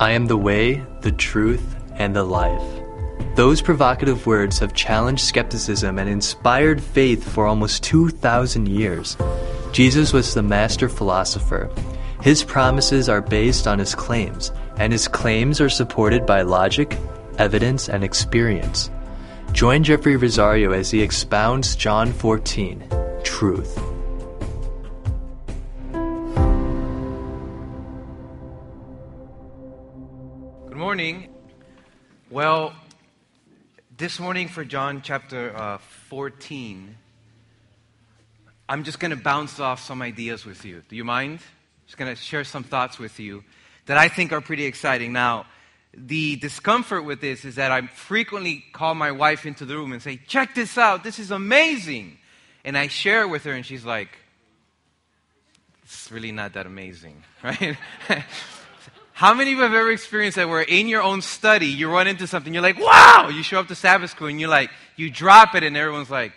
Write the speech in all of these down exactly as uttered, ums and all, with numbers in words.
I am the way, the truth, and the life. Those provocative words have challenged skepticism and inspired faith for almost two thousand years. Jesus was the master philosopher. His promises are based on his claims, and his claims are supported by logic, evidence, and experience. Join Jeffrey Rosario as he expounds John fourteen, truth. Good morning. Well, this morning for John chapter uh, fourteen, I'm just going to bounce off some ideas with you. Do you mind? Just going to share some thoughts with you that I think are pretty exciting. Now, the discomfort with this is that I frequently call my wife into the room and say, check this out, this is amazing. And I share it with her and she's like, it's really not that amazing, right? How many of you have ever experienced that where in your own study, you run into something, you're like, wow! You show up to Sabbath school and you're like, you drop it and everyone's like,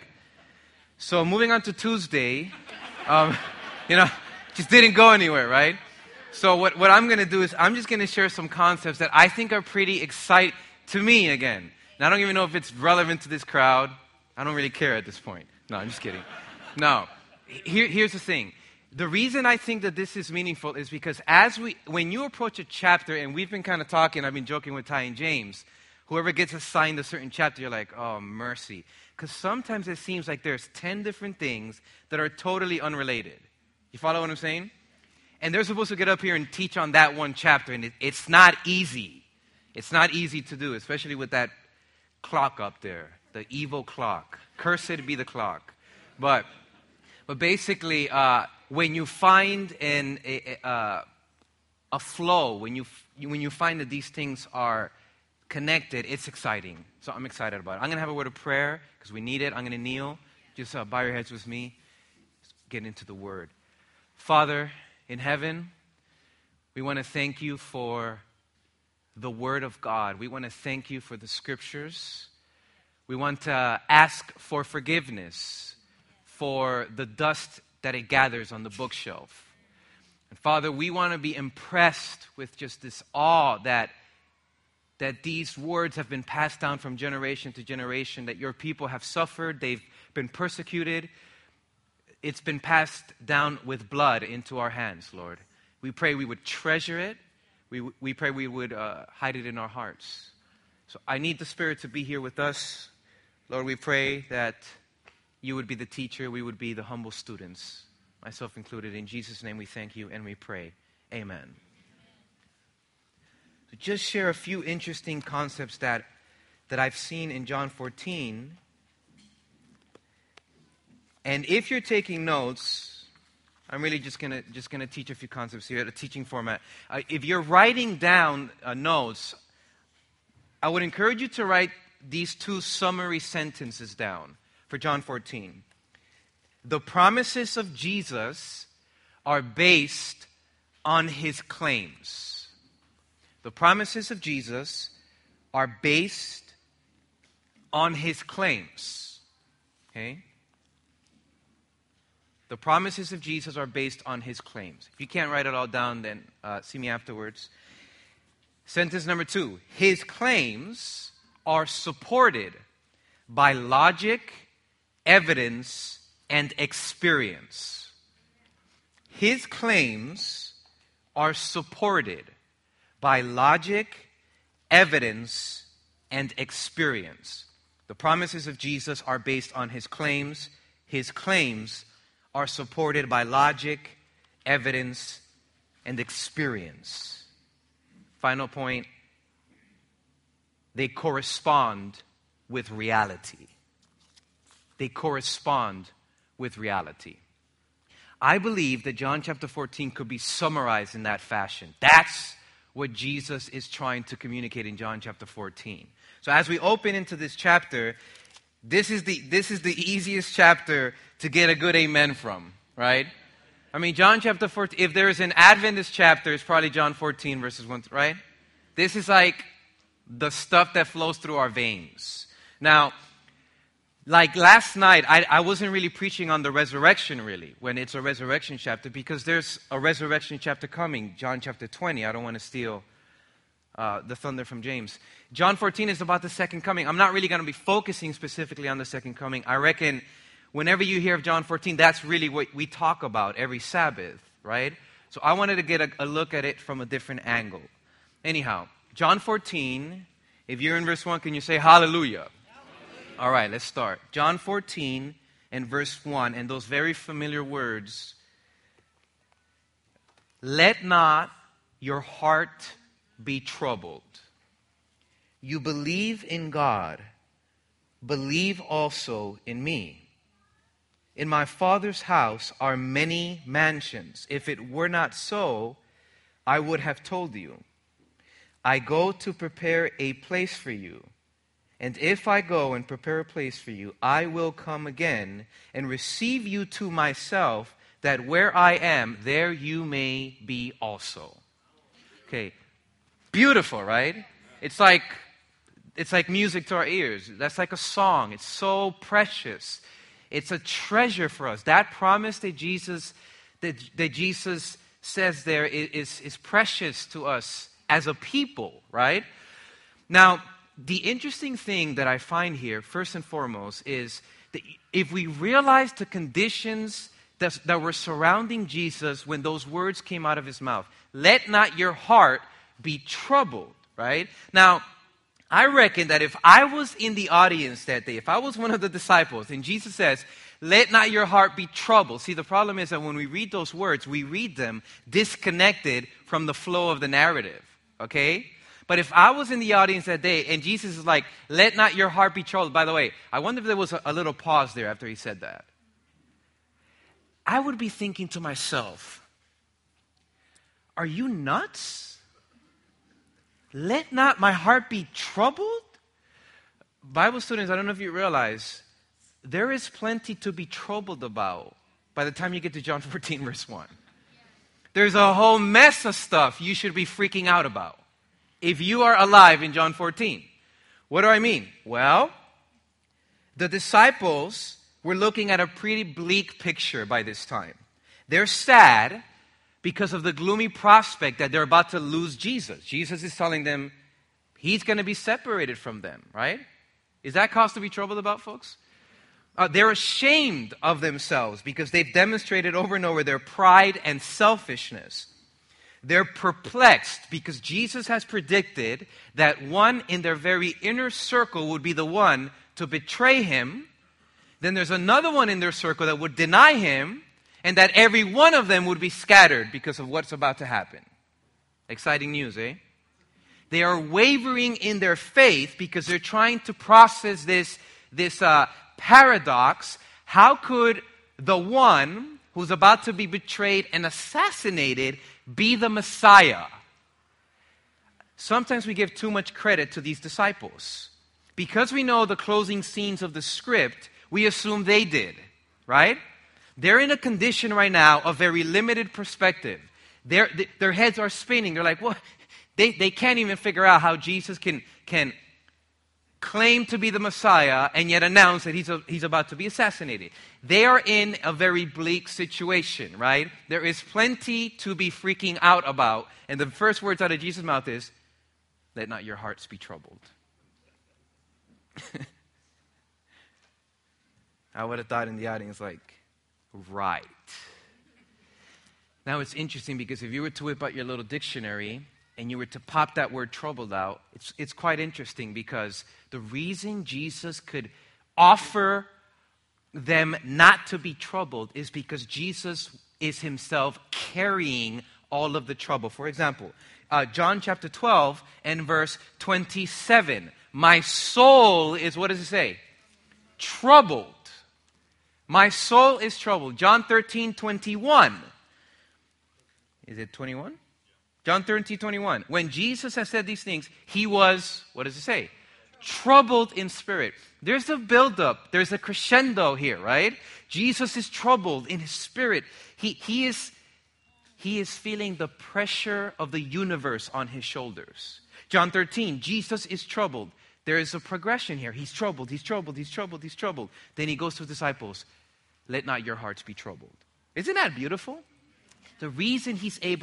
so moving on to Tuesday, um, you know, just didn't go anywhere, right? So what, what I'm going to do is I'm just going to share some concepts that I think are pretty exciting to me again. And I don't even know if it's relevant to this crowd. I don't really care at this point. No, I'm just kidding. No. Here, here's the thing. The reason I think that this is meaningful is because as we, when you approach a chapter, and we've been kind of talking, I've been joking with Ty and James, whoever gets assigned a certain chapter, you're like, oh, mercy. Because sometimes it seems like there's ten different things that are totally unrelated. You follow what I'm saying? And they're supposed to get up here and teach on that one chapter, and it, it's not easy. It's not easy to do, especially with that clock up there, the evil clock. Cursed be the clock. But, but basically, uh, when you find an, a, a, a flow, when you, when you find that these things are connected, it's exciting. So I'm excited about it. I'm going to have a word of prayer because we need it. I'm going to kneel. Just uh, bow your heads with me. Let's get into the word. Father in heaven, we want to thank you for the word of God. We want to thank you for the scriptures. We want to ask for forgiveness for the dust that it gathers on the bookshelf. And Father, we want to be impressed with just this awe that, that these words have been passed down from generation to generation, that your people have suffered, they've been persecuted. It's been passed down with blood into our hands, Lord. We pray we would treasure it. We, we pray we would uh, hide it in our hearts. So I need the Spirit to be here with us. Lord, we pray that you would be the teacher, we would be the humble students, myself included. In Jesus' name we thank you and we pray. Amen. So just share a few interesting concepts that, that I've seen in John fourteen. And if you're taking notes, I'm really just gonna just gonna teach a few concepts here, a teaching format. Uh, if you're writing down uh, notes, I would encourage you to write these two summary sentences down for John fourteen. The promises of Jesus are based on his claims. The promises of Jesus are based on his claims. Okay? The promises of Jesus are based on his claims. If you can't write it all down, then uh, see me afterwards. Sentence number two. His claims are supported by logic, evidence, and experience. His claims are supported by logic, evidence, and experience. The promises of Jesus are based on his claims. His claims are supported by logic, evidence, and experience. Final point, they correspond with reality. They correspond with reality. I believe that John chapter fourteen could be summarized in that fashion. That's what Jesus is trying to communicate in John chapter fourteen. So as we open into this chapter, This is the this is the easiest chapter to get a good amen from, right? I mean, John chapter fourteen, if there is an Adventist chapter, it's probably John fourteen verses one, right? This is like the stuff that flows through our veins. Now, like last night, I, I wasn't really preaching on the resurrection, really, when it's a resurrection chapter, because there's a resurrection chapter coming, John chapter twenty. I don't want to steal uh, the thunder from James. John fourteen is about the second coming. I'm not really going to be focusing specifically on the second coming. I reckon whenever you hear of John fourteen, that's really what we talk about every Sabbath, right? So I wanted to get a, a look at it from a different angle. Anyhow, John fourteen, if you're in verse one, can you say hallelujah? Hallelujah. All right, let's start. John fourteen and verse one, and those very familiar words. Let not your heart be troubled. You believe in God, believe also in me. In my Father's house are many mansions. If it were not so, I would have told you. I go to prepare a place for you. And if I go and prepare a place for you, I will come again and receive you to myself, that where I am, there you may be also. Okay, beautiful, right? It's like it's like music to our ears. That's like a song. It's so precious. It's a treasure for us. That promise that Jesus that, that Jesus says there is, is precious to us as a people, right? Now, the interesting thing that I find here, first and foremost, is that if we realize the conditions that, that were surrounding Jesus when those words came out of his mouth, let not your heart be troubled, right? Now, I reckon that if I was in the audience that day, if I was one of the disciples, and Jesus says, let not your heart be troubled. See, the problem is that when we read those words, we read them disconnected from the flow of the narrative, okay? But if I was in the audience that day, and Jesus is like, let not your heart be troubled. By the way, I wonder if there was a, a little pause there after he said that. I would be thinking to myself, are you nuts? Let not my heart be troubled? Bible students, I don't know if you realize, there is plenty to be troubled about by the time you get to John fourteen, verse one. There's a whole mess of stuff you should be freaking out about if you are alive in John fourteen. What do I mean? Well, the disciples were looking at a pretty bleak picture by this time. They're sad because of the gloomy prospect that they're about to lose Jesus. Jesus is telling them he's going to be separated from them, right? Is that cause to be troubled about, folks? Uh, they're ashamed of themselves because they've demonstrated over and over their pride and selfishness. They're perplexed because Jesus has predicted that one in their very inner circle would be the one to betray him. Then there's another one in their circle that would deny him, and that every one of them would be scattered because of what's about to happen. Exciting news, eh? They are wavering in their faith because they're trying to process this, this uh, paradox. How could the one who's about to be betrayed and assassinated be the Messiah? Sometimes we give too much credit to these disciples. Because we know the closing scenes of the script, we assume they did, right? They're in a condition right now of very limited perspective. Their, their heads are spinning. They're like, what? They, they can't even figure out how Jesus can, can claim to be the Messiah and yet announce that he's, a, he's about to be assassinated. They are in a very bleak situation, right? There is plenty to be freaking out about. And the first words out of Jesus' mouth is, let not your hearts be troubled. I would have thought in the audience, like, right. Now it's interesting because if you were to whip out your little dictionary and you were to pop that word troubled out, it's, it's quite interesting because the reason Jesus could offer them not to be troubled is because Jesus is himself carrying all of the trouble. For example, uh, John chapter twelve and verse twenty-seven. My soul is, what does it say? Troubled. My soul is troubled. John thirteen, twenty-one. Is it twenty-one? John thirteen, twenty-one. When Jesus has said these things, he was, what does it say? Troubled in spirit. There's a buildup. There's a crescendo here, right? Jesus is troubled in his spirit. He, he, is, he is feeling the pressure of the universe on his shoulders. John thirteen, Jesus is troubled. There is a progression here. He's troubled, he's troubled, he's troubled, he's troubled. Then he goes to his disciples. Let not your hearts be troubled. Isn't that beautiful? The reason he's able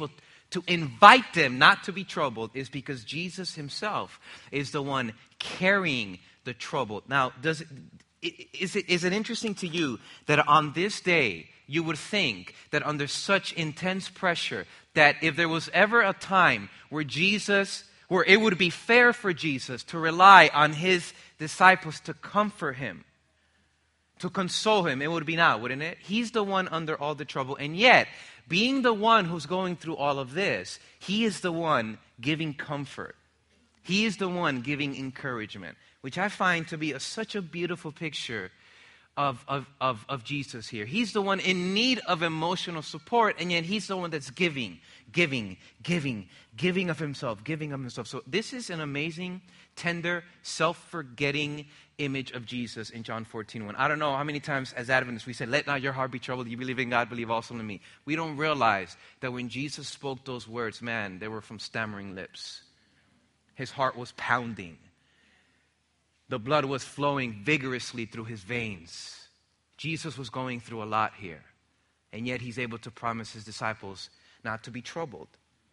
to invite them not to be troubled is because Jesus himself is the one carrying the trouble. Now, does it, is it, is it interesting to you that on this day, you would think that under such intense pressure, that if there was ever a time where Jesus, where it would be fair for Jesus to rely on his disciples to comfort him, to console him, it would be now, wouldn't it? He's the one under all the trouble. And yet, being the one who's going through all of this, he is the one giving comfort. He is the one giving encouragement, which I find to be a, such a beautiful picture of, of, of, of Jesus here. He's the one in need of emotional support, and yet he's the one that's giving, giving, giving, giving of himself, giving of himself. So this is an amazing, tender, self-forgetting image of Jesus in John fourteen one. I don't know how many times as Adventists we said, let not your heart be troubled. You believe in God, believe also in me. We don't realize that when Jesus spoke those words, man, they were from stammering lips. His heart was pounding. The blood was flowing vigorously through his veins. Jesus was going through a lot here. And yet he's able to promise his disciples not to be troubled.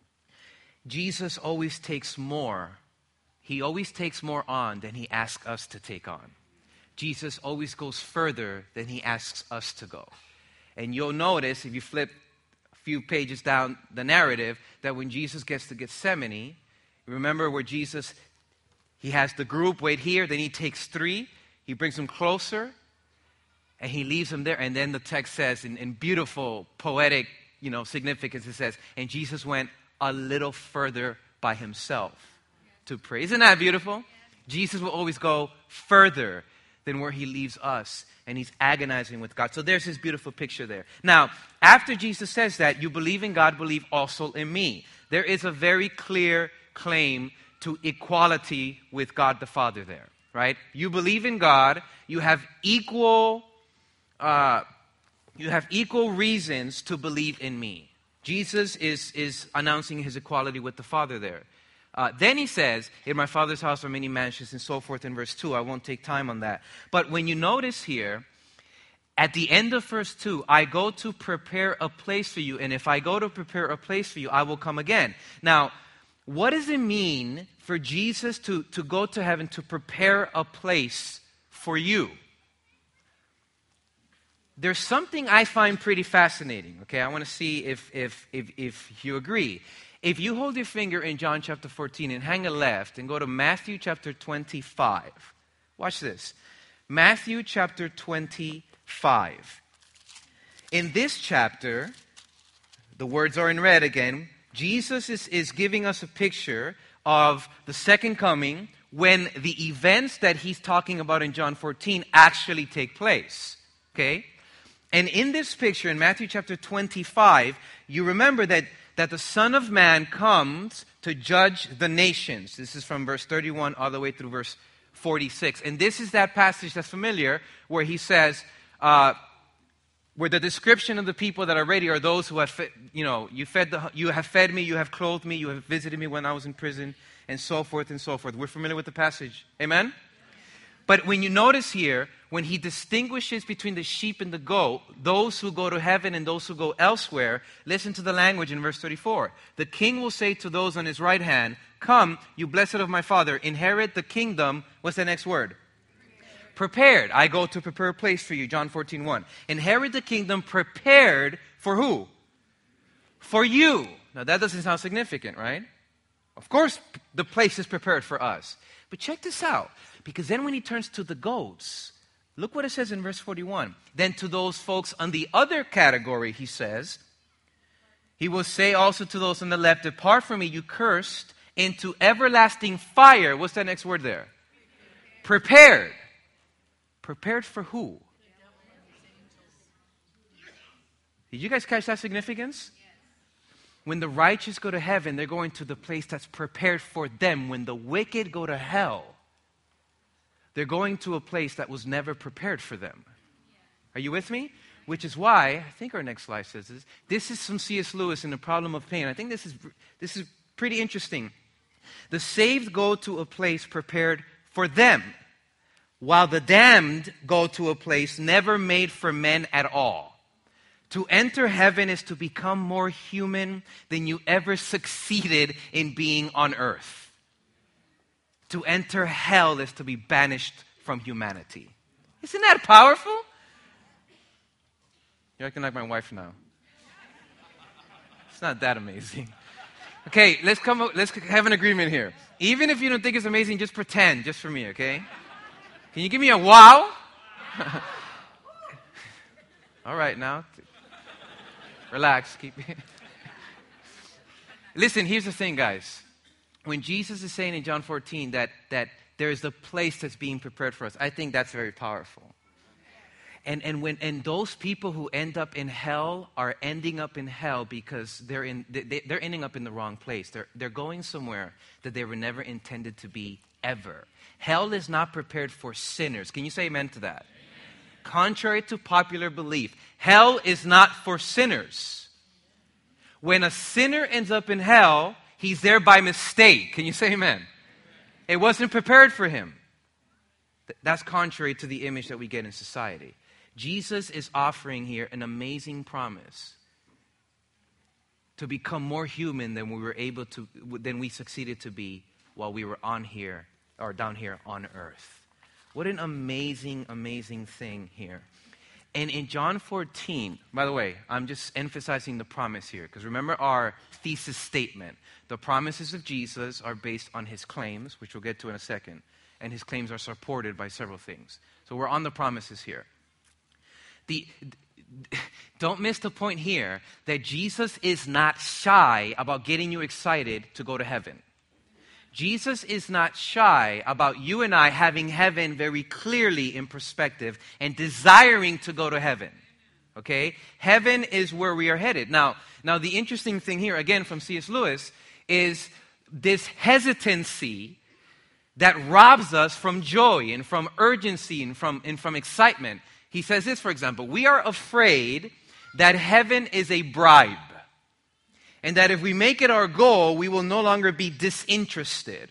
Jesus always takes more. He always takes more on than he asks us to take on. Jesus always goes further than he asks us to go. And you'll notice, if you flip a few pages down the narrative, that when Jesus gets to Gethsemane, remember where Jesus, he has the group wait here, then he takes three, he brings them closer, and he leaves them there. And then the text says, in, in beautiful, poetic, you know, significance, it says, and Jesus went a little further by himself to pray. Isn't that beautiful? Jesus will always go further than where he leaves us, and he's agonizing with God. So there's this beautiful picture there. Now, after Jesus says that, you believe in God, believe also in me. There is a very clear claim to equality with God the Father there, right? You believe in God, you have equal, uh, you have equal reasons to believe in me. Jesus is, is announcing his equality with the Father there. Uh, then he says, in my Father's house are many mansions, and so forth in verse two. I won't take time on that. But when you notice here, at the end of verse two, I go to prepare a place for you, and if I go to prepare a place for you, I will come again. Now, what does it mean for Jesus to, to go to heaven to prepare a place for you? There's something I find pretty fascinating, okay? I want to see if, if, if, if you agree. If you hold your finger in John chapter fourteen and hang a left and go to Matthew chapter twenty-five. Watch this. Matthew chapter twenty-five. In this chapter, the words are in red again. Jesus is, is giving us a picture of the second coming when the events that he's talking about in John fourteen actually take place. Okay? And in this picture, in Matthew chapter twenty-five, you remember that that the Son of Man comes to judge the nations. This is from verse thirty-one all the way through verse forty-six. And this is that passage that's familiar where he says, uh, where the description of the people that are ready are those who have, fed, you know, you, fed the, you have fed me, you have clothed me, you have visited me when I was in prison, and so forth and so forth. We're familiar with the passage. Amen? But when you notice here, when he distinguishes between the sheep and the goat, those who go to heaven and those who go elsewhere, listen to the language in verse thirty-four. The king will say to those on his right hand, come, you blessed of my Father, inherit the kingdom. What's the next word? Prepared. I go to prepare a place for you, John fourteen one. Inherit the kingdom prepared for who? For you. Now that doesn't sound significant, right? Of course, the place is prepared for us. But check this out. Because then when he turns to the goats, look what it says in verse forty-one. Then to those folks on the other category, he says, he will say also to those on the left, depart from me, you cursed, into everlasting fire. What's that next word there? Prepared. Prepared for who? Did you guys catch that significance? When the righteous go to heaven, they're going to the place that's prepared for them. When the wicked go to hell, they're going to a place that was never prepared for them. Are you with me? Which is why, I think our next slide says this. This is from C S Lewis in The Problem of Pain. I think this is, this is pretty interesting. The saved go to a place prepared for them, while the damned go to a place never made for men at all. To enter heaven is to become more human than you ever succeeded in being on earth. To enter hell is to be banished from humanity. Isn't that powerful? You're acting like my wife now. It's not that amazing. Okay, let's come. Let's have an agreement here. Even if you don't think it's amazing, just pretend, just for me, okay? Can you give me a wow? All right, now. Relax. Keep. Listen, here's the thing, guys. When Jesus is saying in John fourteen that, that there is a place that's being prepared for us, I think that's very powerful. And and when and those people who end up in hell are ending up in hell because they're in they, they're ending up in the wrong place. They're they're going somewhere that they were never intended to be ever. Hell is not prepared for sinners. Can you say amen to that? Amen. Contrary to popular belief, hell is not for sinners. When a sinner ends up in hell, he's there by mistake. Can you say amen? Amen. It wasn't prepared for him. That's contrary to the image that we get in society. Jesus is offering here an amazing promise to become more human than we were able to, than we succeeded to be while we were on here or down here on earth. What an amazing, amazing thing here. And in John fourteen, by the way, I'm just emphasizing the promise here because remember our thesis statement. The promises of Jesus are based on his claims, which we'll get to in a second. And his claims are supported by several things. So we're on the promises here. The, don't miss the point here that Jesus is not shy about getting you excited to go to heaven. Jesus is not shy about you and I having heaven very clearly in perspective and desiring to go to heaven. Okay? Heaven is where we are headed. Now, now the interesting thing here, again from C S Lewis, is this hesitancy that robs us from joy and from urgency and from, and from excitement. He says this, for example, we are afraid that heaven is a bribe and that if we make it our goal, we will no longer be disinterested,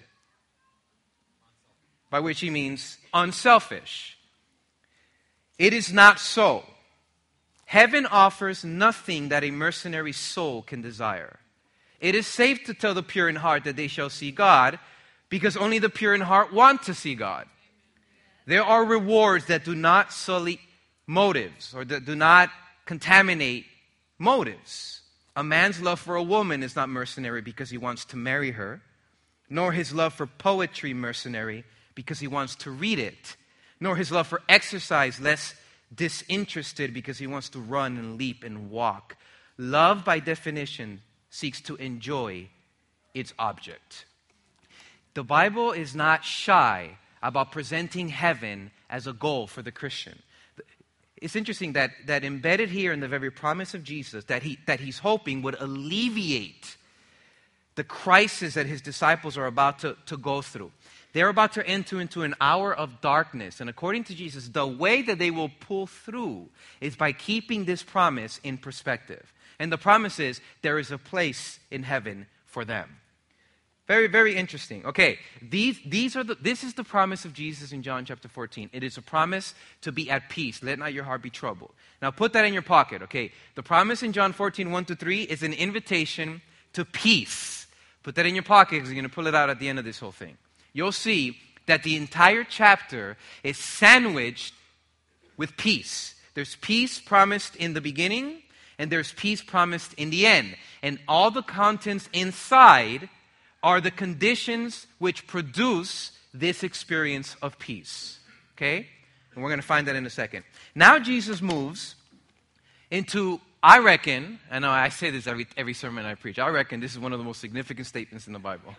by which he means unselfish. It is not so. Heaven offers nothing that a mercenary soul can desire. It is safe to tell the pure in heart that they shall see God, because only the pure in heart want to see God. There are rewards that do not sully motives or that do not contaminate motives. A man's love for a woman is not mercenary because he wants to marry her, nor his love for poetry mercenary because he wants to read it, nor his love for exercise less disinterested because he wants to run and leap and walk. Love, by definition, seeks to enjoy its object. The Bible is not shy about presenting heaven as a goal for the Christian. It's interesting that, that embedded here in the very promise of Jesus that he that he's hoping would alleviate the crisis that his disciples are about to, to go through. They're about to enter into an hour of darkness. And according to Jesus, the way that they will pull through is by keeping this promise in perspective. And the promise is there is a place in heaven for them. Very, very interesting. Okay, these these are the this is the promise of Jesus in John chapter fourteen. It is a promise to be at peace. Let not your heart be troubled. Now put that in your pocket, okay? The promise in John fourteen, one to three is an invitation to peace. Put that in your pocket because you're going to pull it out at the end of this whole thing. You'll see that the entire chapter is sandwiched with peace. There's peace promised in the beginning, and there's peace promised in the end. And all the contents inside are the conditions which produce this experience of peace. Okay? And we're going to find that in a second. Now Jesus moves into, I reckon, I know I say this every, every sermon I preach, I reckon this is one of the most significant statements in the Bible.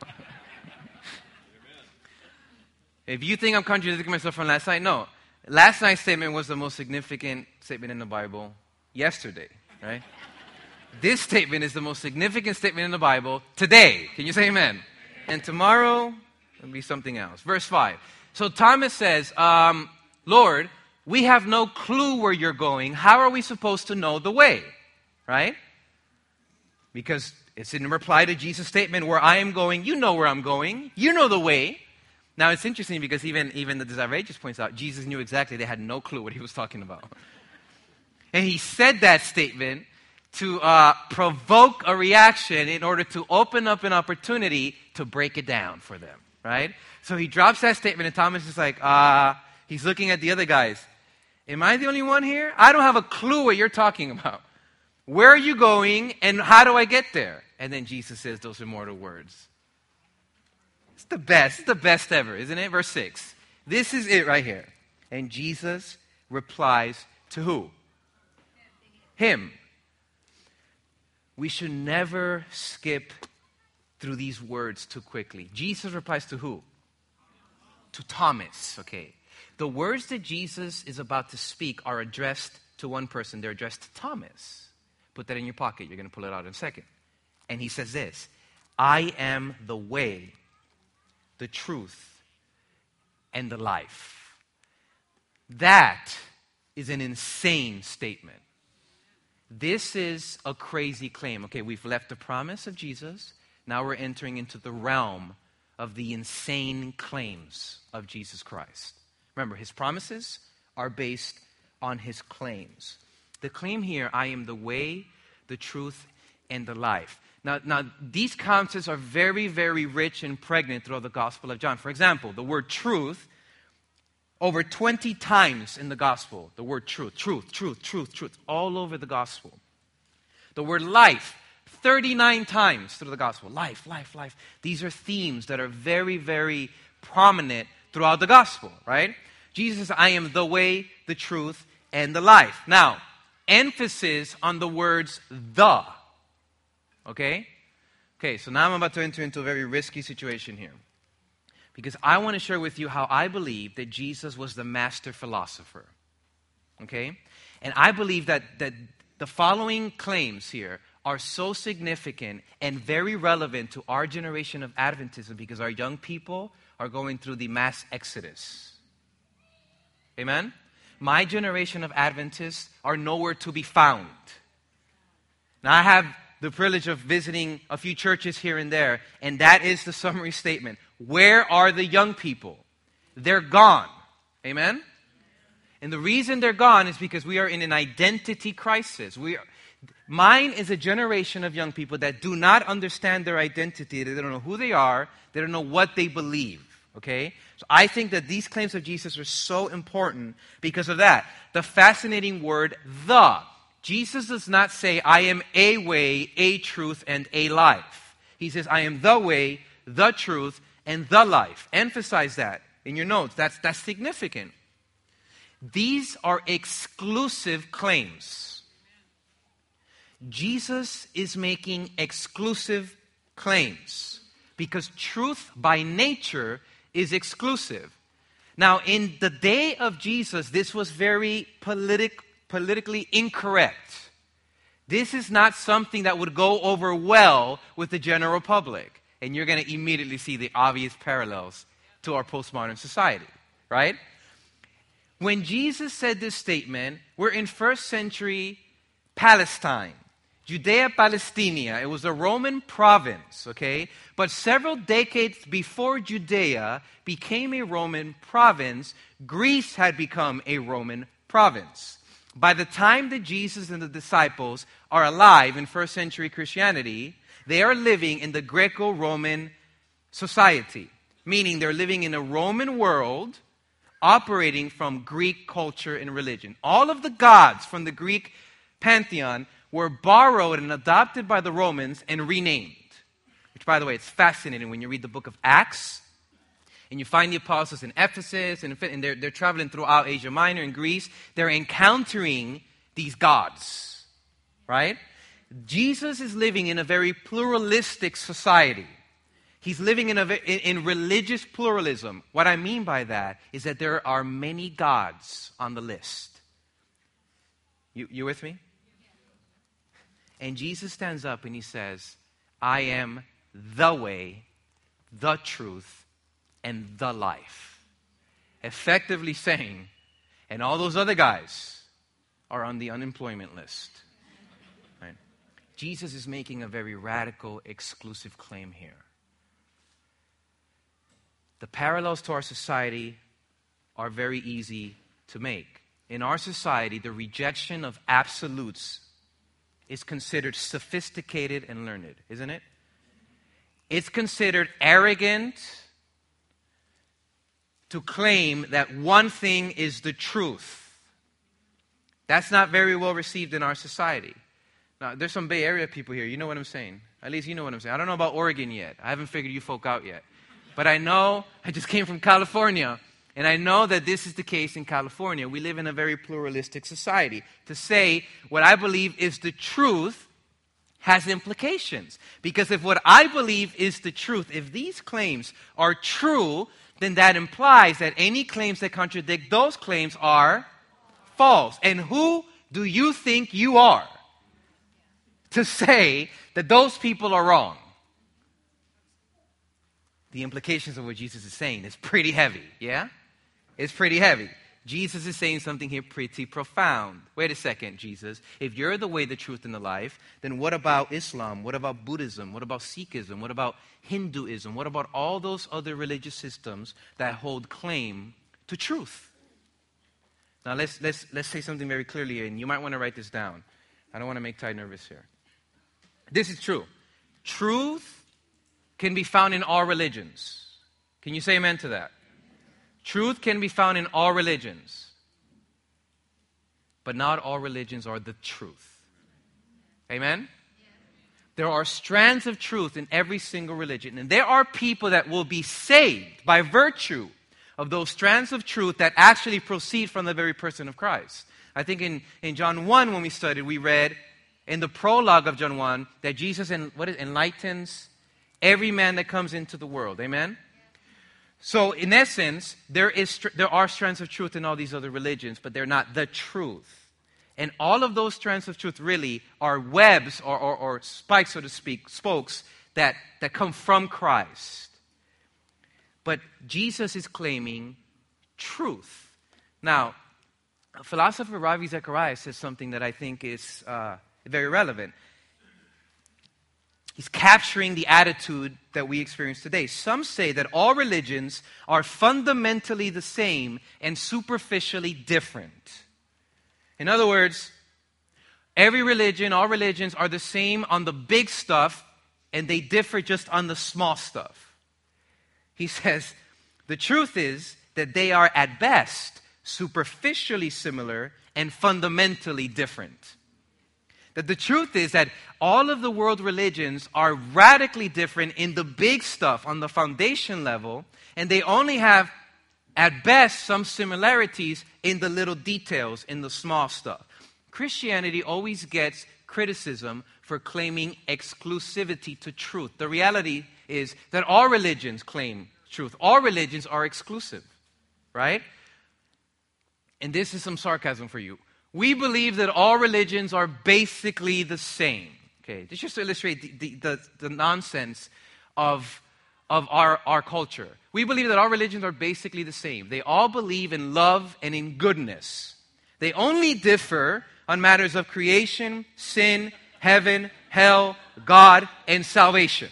If you think I'm contradicting myself from last night, no. Last night's statement was the most significant statement in the Bible yesterday, right? This statement is the most significant statement in the Bible today. Can you say amen? And tomorrow, it'll be something else. Verse five. So Thomas says, um, Lord, we have no clue where you're going. How are we supposed to know the way? Right? Because it's in reply to Jesus' statement, where I am going, you know where I'm going. You know the way. Now, it's interesting because even, even the Desire of Ages points out, Jesus knew exactly. They had no clue what he was talking about. And he said that statement to uh, provoke a reaction in order to open up an opportunity to break it down for them, right? So he drops that statement, and Thomas is like, uh, he's looking at the other guys. Am I the only one here? I don't have a clue what you're talking about. Where are you going, and how do I get there? And then Jesus says those immortal words. It's the best. It's the best ever, isn't it? Verse six. This is it right here. And Jesus replies to who? Him. We should never skip through these words too quickly. Jesus replies to who? To Thomas, okay. The words that Jesus is about to speak are addressed to one person. They're addressed to Thomas. Put that in your pocket. You're going to pull it out in a second. And he says this, I am the way, the truth, and the life. That is an insane statement. This is a crazy claim. Okay, we've left the promise of Jesus. Now we're entering into the realm of the insane claims of Jesus Christ. Remember, his promises are based on his claims. The claim here, I am the way, the truth, and the life. Now, now these concepts are very, very rich and pregnant throughout the Gospel of John. For example, the word truth, over twenty times in the Gospel, the word truth, truth, truth, truth, truth, all over the Gospel. The word life, thirty-nine times through the Gospel. Life, life, life. These are themes that are very, very prominent throughout the Gospel, right? Jesus says, I am the way, the truth, and the life. Now, emphasis on the words the. Okay? Okay, so now I'm about to enter into a very risky situation here. Because I want to share with you how I believe that Jesus was the master philosopher. Okay? And I believe that, that the following claims here are so significant and very relevant to our generation of Adventism because our young people are going through the mass exodus. Amen? My generation of Adventists are nowhere to be found. Now, I have the privilege of visiting a few churches here and there, and that is the summary statement. Where are the young people? They're gone. Amen? And the reason they're gone is because we are in an identity crisis. We are, mine is a generation of young people that do not understand their identity. They don't know who they are. They don't know what they believe. Okay? So I think that these claims of Jesus are so important because of that. The fascinating word, the. Jesus does not say, I am a way, a truth, and a life. He says, I am the way, the truth, and the life. Emphasize that in your notes. That's, that's significant. These are exclusive claims. Jesus is making exclusive claims because truth by nature is exclusive. Now, in the day of Jesus, this was very politic, politically incorrect. This is not something that would go over well with the general public. And you're going to immediately see the obvious parallels to our postmodern society, right? When Jesus said this statement, we're in first century Palestine. Judea Palestina. It was a Roman province, okay? But several decades before Judea became a Roman province, Greece had become a Roman province. By the time that Jesus and the disciples are alive in first century Christianity, they are living in the Greco-Roman society, meaning they're living in a Roman world operating from Greek culture and religion. All of the gods from the Greek pantheon were borrowed and adopted by the Romans and renamed. Which, by the way, it's fascinating when you read the book of Acts and you find the apostles in Ephesus and they're, they're traveling throughout Asia Minor and Greece. They're encountering these gods, right? Jesus is living in a very pluralistic society. He's living in, a, in, in religious pluralism. What I mean by that is that there are many gods on the list. You, you with me? And Jesus stands up and he says, I am the way, the truth, and the life. Effectively saying, and all those other guys are on the unemployment list. Right? Jesus is making a very radical, exclusive claim here. The parallels to our society are very easy to make. in our society, the rejection of absolutes is considered sophisticated and learned, isn't it? It's considered arrogant to claim that one thing is the truth. That's not very well received in our society. Now, there's some Bay Area people here. You know what I'm saying. At least you know what I'm saying. I don't know about Oregon yet. I haven't figured you folk out yet. But I know, I just came from California, and I know that this is the case in California. We live in a very pluralistic society. To say what I believe is the truth has implications. Because if what I believe is the truth, if these claims are true, then that implies that any claims that contradict those claims are false. And who do you think you are to say that those people are wrong? The implications of what Jesus is saying is pretty heavy, yeah? It's pretty heavy. Jesus is saying something here pretty profound. Wait a second, Jesus. If you're the way, the truth, and the life, then what about Islam? What about Buddhism? What about Sikhism? What about Hinduism? What about all those other religious systems that hold claim to truth? Now let's let's let's say something very clearly, and you might want to write this down. I don't want to make Ty nervous here. This is true. Truth can be found in all religions. Can you say amen to that? Truth can be found in all religions. But not all religions are the truth. Amen? There are strands of truth in every single religion. And there are people that will be saved by virtue of those strands of truth that actually proceed from the very person of Christ. I think in, in John one, when we studied, we read in the prologue of John one that Jesus en, what is, enlightens every man that comes into the world. Amen? So, in essence, there is there are strands of truth in all these other religions, but they're not the truth. And all of those strands of truth really are webs or, or, or spikes, so to speak, spokes that, that come from Christ. But Jesus is claiming truth. Now, philosopher Ravi Zacharias says something that I think is uh, very relevant. He's capturing the attitude that we experience today. Some say that all religions are fundamentally the same and superficially different. In other words, every religion, all religions are the same on the big stuff, and they differ just on the small stuff. He says, the truth is that they are at best superficially similar and fundamentally different. That the truth is that all of the world religions are radically different in the big stuff on the foundation level, and they only have, at best, some similarities in the little details, in the small stuff. Christianity always gets criticism for claiming exclusivity to truth. The reality is that all religions claim truth. All religions are exclusive, right? And this is some sarcasm for you. We believe that all religions are basically the same. Okay, this just to illustrate the, the, the, the nonsense of, of our, our culture. We believe that all religions are basically the same. They all believe in love and in goodness. They only differ on matters of creation, sin, heaven, hell, God, and salvation.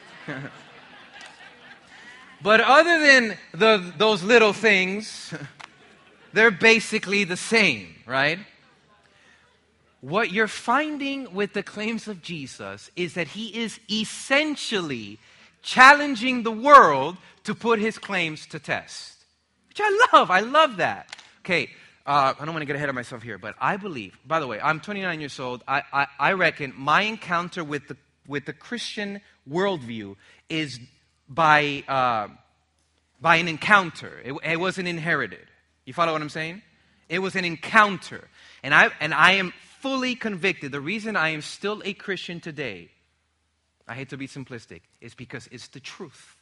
But other than the, those little things, they're basically the same, right? What you're finding with the claims of Jesus is that he is essentially challenging the world to put his claims to test. Which I love. I love that. Okay, uh, I don't want to get ahead of myself here, but I believe, by the way, I'm twenty-nine years old. I, I, I reckon my encounter with the, with the Christian worldview is by, uh, by an encounter. It, it wasn't inherited. You follow what I'm saying? It was an encounter. And I, and I am fully convicted. The reason I am still a Christian today, I hate to be simplistic, is because it's the truth.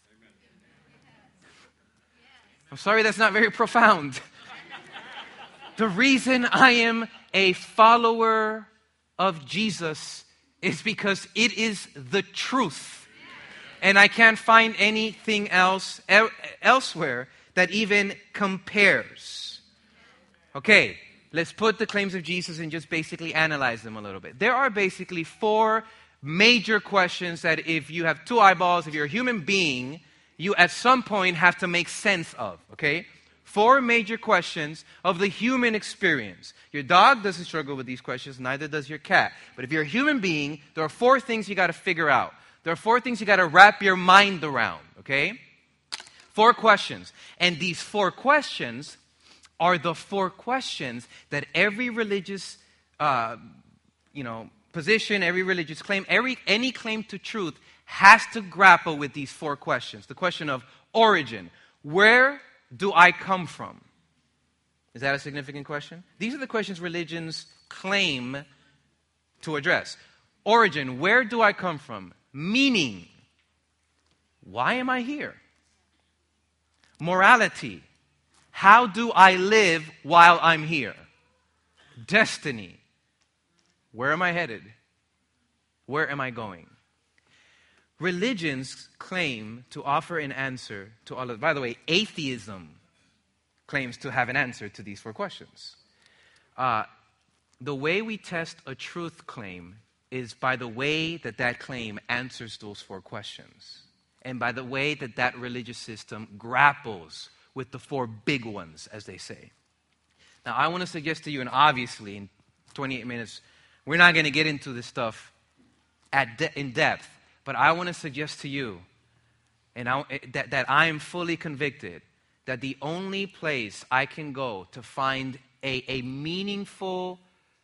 I'm sorry that's not very profound. The reason I am a follower of Jesus is because it is the truth. And I can't find anything else el- elsewhere that even compares. Okay. Let's put the claims of Jesus and just basically analyze them a little bit. There are basically four major questions that if you have two eyeballs, if you're a human being, you at some point have to make sense of, okay? Four major questions of the human experience. Your dog doesn't struggle with these questions, neither does your cat. But if you're a human being, there are four things you got to figure out. There are four things you got to wrap your mind around, okay? Four questions. And these four questions are the four questions that every religious, uh, you know, position, every religious claim, every any claim to truth has to grapple with these four questions. The question of origin. Where do I come from? Is that a significant question? These are the questions religions claim to address. Origin. Where do I come from? Meaning. Why am I here? Morality. How do I live while I'm here? Destiny. Where am I headed? Where am I going? Religions claim to offer an answer to all of. By the way, atheism claims to have an answer to these four questions. Uh, the way we test a truth claim is by the way that that claim answers those four questions, and by the way that that religious system grapples with the four big ones, as they say. Now, I want to suggest to you, and obviously in twenty-eight minutes, we're not going to get into this stuff at de- in depth, but I want to suggest to you, and I, that, that I am fully convicted that the only place I can go to find a, a meaningful,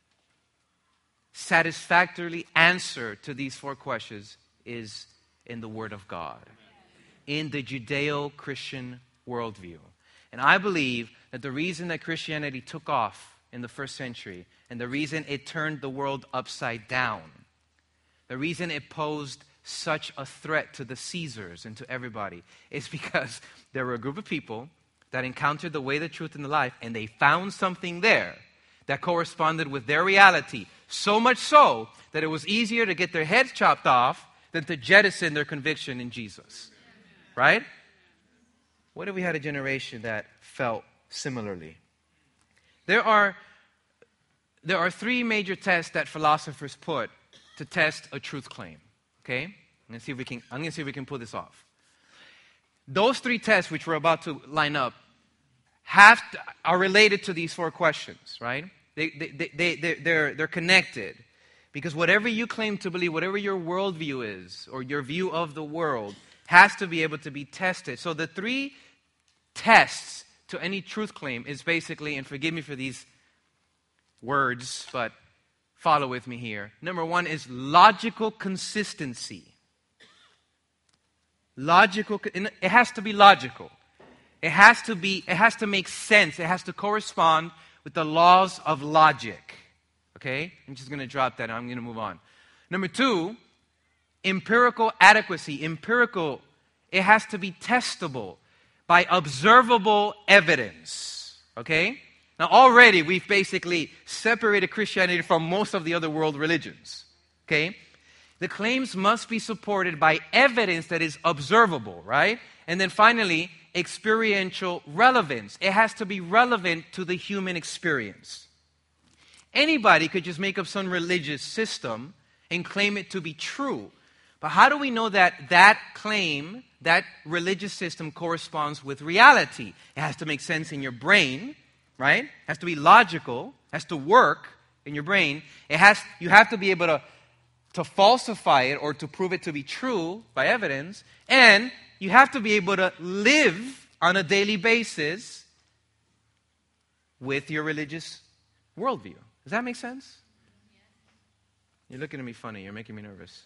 satisfactorily answer to these four questions is in the Word of God, in the Judeo-Christian worldview. And I believe that the reason that Christianity took off in the first century, and the reason it turned the world upside down, the reason it posed such a threat to the Caesars and to everybody, is because there were a group of people that encountered the way, the truth, and the life, and they found something there that corresponded with their reality, so much so that it was easier to get their heads chopped off than to jettison their conviction in Jesus. Right? What if we had a generation that felt similarly? There are, there are three major tests that philosophers put to test a truth claim. Okay? I'm going to see if we can, I'm going to see if we can pull this off. Those three tests, which we're about to line up, have to, are related to these four questions, right? They, they, they, they, they, they're, they're connected. Because whatever you claim to believe, whatever your worldview is, or your view of the world, has to be able to be tested. So the three tests to any truth claim is basically, and forgive me for these words, but follow with me here. Number one is logical consistency. Logical, it has to be logical. It has to be, it has to make sense. It has to correspond with the laws of logic. Okay? I'm just going to drop that and I'm going to move on. Number two, empirical adequacy. Empirical, it has to be testable by observable evidence. Okay? Now already we've basically separated Christianity from most of the other world religions. Okay? The claims must be supported by evidence that is observable, right? And then finally, experiential relevance. It has to be relevant to the human experience. Anybody could just make up some religious system and claim it to be true. But how do we know that that claim, that religious system corresponds with reality? It has to make sense in your brain, right? It has to be logical, it has to work in your brain. It has, you have to be able to to falsify it or to prove it to be true by evidence, and you have to be able to live on a daily basis with your religious worldview. Does that make sense? You're looking at me funny. You're making me nervous.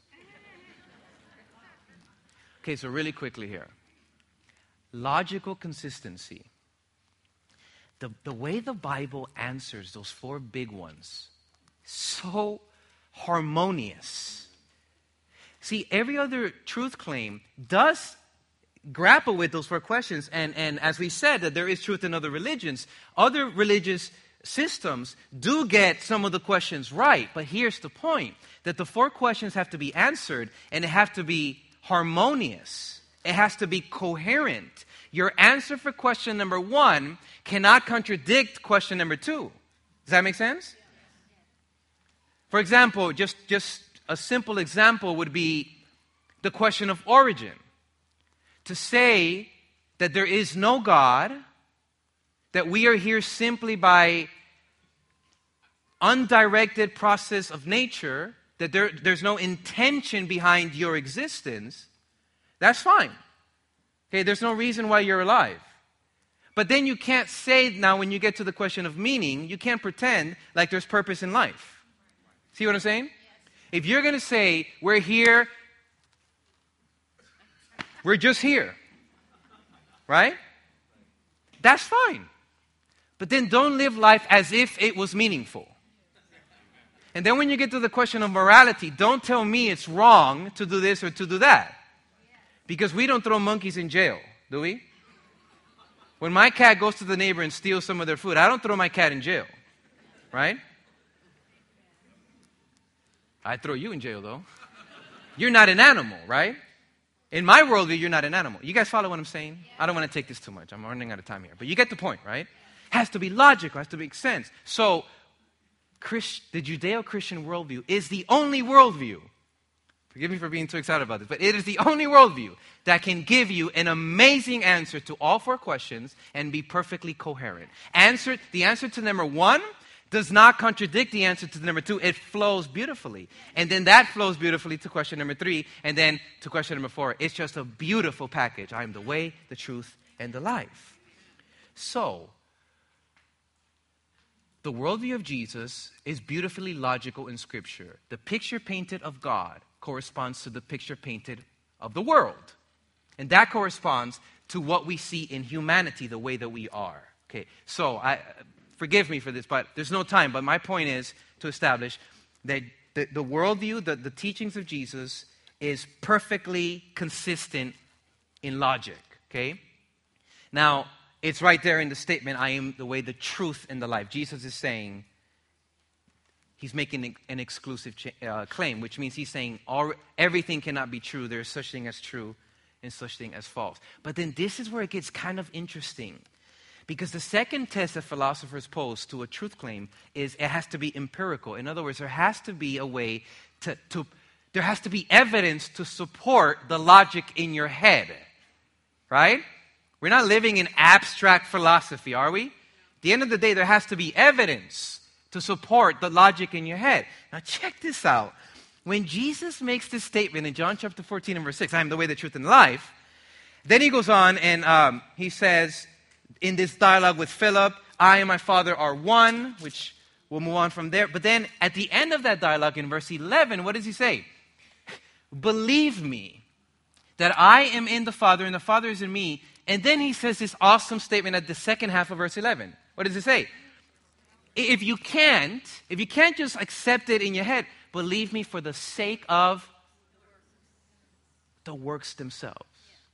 Okay, so really quickly here. Logical consistency. The, the way the Bible answers those four big ones, so harmonious. See, every other truth claim does grapple with those four questions, and, and as we said, that there is truth in other religions. Other religious systems do get some of the questions right, but here's the point, that the four questions have to be answered, and it have to be harmonious. It has to be coherent. Your answer for question number one cannot contradict question number two. Does that make sense? For example, just, just a simple example would be the question of origin. To say that there is no God that we are here simply by undirected process of nature, that there, there's no intention behind your existence, that's fine. Okay, there's no reason why you're alive. But then you can't say now when you get to the question of meaning, you can't pretend like there's purpose in life. See what I'm saying? Yes. If you're going to say, we're here, we're just here, right? That's fine. But then don't live life as if it was meaningful. And then when you get to the question of morality, don't tell me it's wrong to do this or to do that. Because we don't throw monkeys in jail, do we? When my cat goes to the neighbor and steals some of their food, I don't throw my cat in jail, right? I throw you in jail, though. You're not an animal, right? In my worldview, you're not an animal. You guys follow what I'm saying? I don't want to take this too much. I'm running out of time here. But you get the point, right? It has to be logical. It has to make sense. So, Christ, the Judeo-Christian worldview is the only worldview. Forgive me for being too excited about this, but it is the only worldview that can give you an amazing answer to all four questions and be perfectly coherent. Answer, the answer to number one does not contradict the answer to number two. It flows beautifully. And then that flows beautifully to question number three, and then to question number four. It's just a beautiful package. I am the way, the truth, and the life. So, the worldview of Jesus is beautifully logical in Scripture. The picture painted of God corresponds to the picture painted of the world. And that corresponds to what we see in humanity, the way that we are. Okay, so I, forgive me for this, but there's no time. But my point is to establish that the, the worldview, the, the teachings of Jesus is perfectly consistent in logic. Okay? Now, it's right there in the statement, I am the way, the truth, and the life. Jesus is saying, he's making an exclusive cha- uh, claim, which means he's saying all, everything cannot be true. There is such thing as true and such thing as false. But then this is where it gets kind of interesting. Because the second test that philosophers pose to a truth claim is it has to be empirical. In other words, there has to be a way to, to there has to be evidence to support the logic in your head. Right? We're not living in abstract philosophy, are we? At the end of the day, there has to be evidence to support the logic in your head. Now check this out. When Jesus makes this statement in John chapter fourteen and verse six, I am the way, the truth, and the life, then he goes on and um, he says, in this dialogue with Philip, I and my Father are one, which we'll move on from there. But then at the end of that dialogue in verse eleven, what does he say? Believe me that I am in the Father and the Father is in me. And then he says this awesome statement at the second half of verse eleven. What does it say? If you can't, if you can't just accept it in your head, believe me for the sake of the works themselves.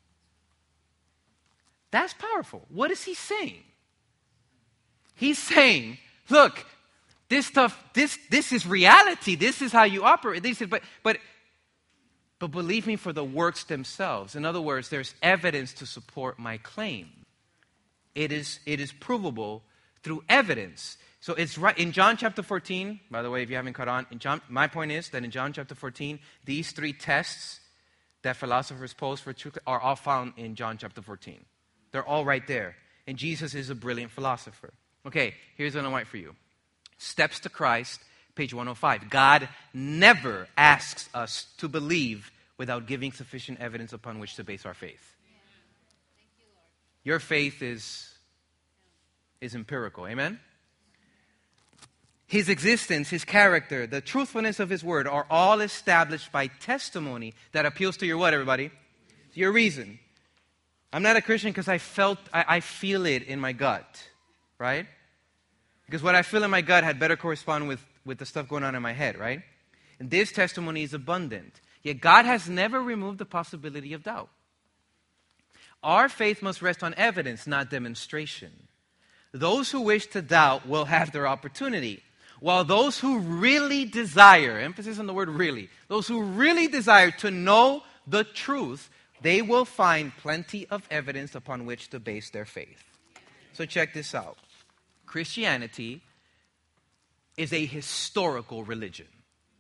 That's powerful. What is he saying? He's saying, look, this stuff, this this is reality. This is how you operate. He said, but but but believe me for the works themselves. In other words, there's evidence to support my claim. It is it is provable through evidence. So it's right in John chapter fourteen, by the way, if you haven't caught on, in John, my point is that in John chapter fourteen, these three tests that philosophers pose for truth are all found in John chapter fourteen. They're all right there. And Jesus is a brilliant philosopher. Okay, here's what I want for you. Steps to Christ, page one oh five. God never asks us to believe without giving sufficient evidence upon which to base our faith. Your faith is, is empirical. Amen? His existence, his character, the truthfulness of his word are all established by testimony that appeals to your what, everybody? Your reason. I'm not a Christian because I felt, I, I feel it in my gut, right? Because what I feel in my gut had better correspond with, with the stuff going on in my head, right? And this testimony is abundant. Yet God has never removed the possibility of doubt. Our faith must rest on evidence, not demonstration. Those who wish to doubt will have their opportunity. While those who really desire, emphasis on the word really, those who really desire to know the truth, they will find plenty of evidence upon which to base their faith. So check this out. Christianity is a historical religion.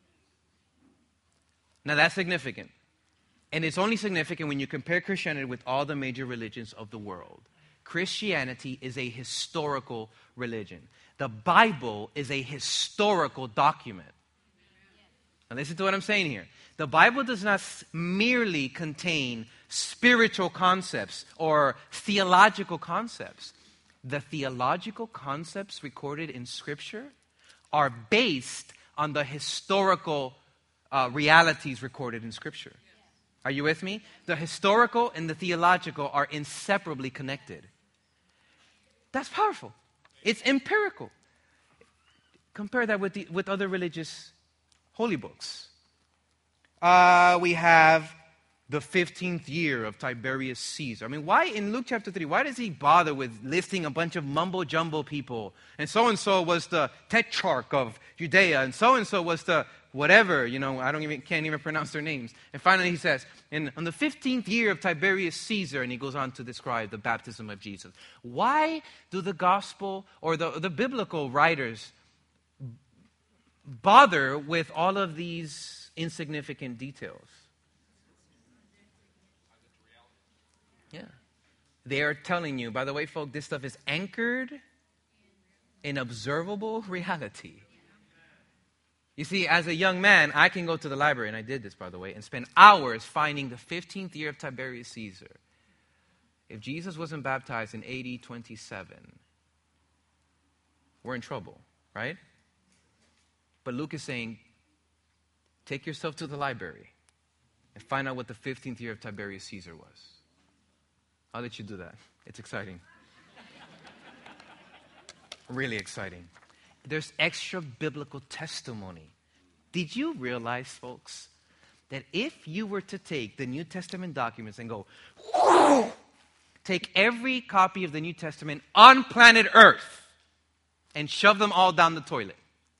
Now that's significant. And it's only significant when you compare Christianity with all the major religions of the world. Christianity is a historical religion. The Bible is a historical document. Now listen to what I'm saying here. The Bible does not merely contain spiritual concepts or theological concepts. The theological concepts recorded in Scripture are based on the historical uh, realities recorded in Scripture. Are you with me? The historical and the theological are inseparably connected. That's powerful. It's empirical. Compare that with, the, with other religious holy books. Uh, we have the fifteenth year of Tiberius Caesar. I mean, why in Luke chapter three, why does he bother with listing a bunch of mumbo-jumbo people? And so-and-so was the tetrarch of Judea, and so-and-so was the whatever, you know, I don't even can't even pronounce their names. And finally he says, in, on the fifteenth year of Tiberius Caesar, and he goes on to describe the baptism of Jesus. Why do the gospel or the, the biblical writers bother with all of these insignificant details? Yeah. They are telling you, by the way, folks, this stuff is anchored in observable reality. You see, as a young man, I can go to the library, and I did this, by the way, and spend hours finding the fifteenth year of Tiberius Caesar. If Jesus wasn't baptized in A D twenty-seven, we're in trouble, right? But Luke is saying, take yourself to the library and find out what the fifteenth year of Tiberius Caesar was. I'll let you do that. It's exciting. Really exciting. There's extra biblical testimony. Did you realize, folks, that if you were to take the New Testament documents and go, whoo, take every copy of the New Testament on planet Earth and shove them all down the toilet,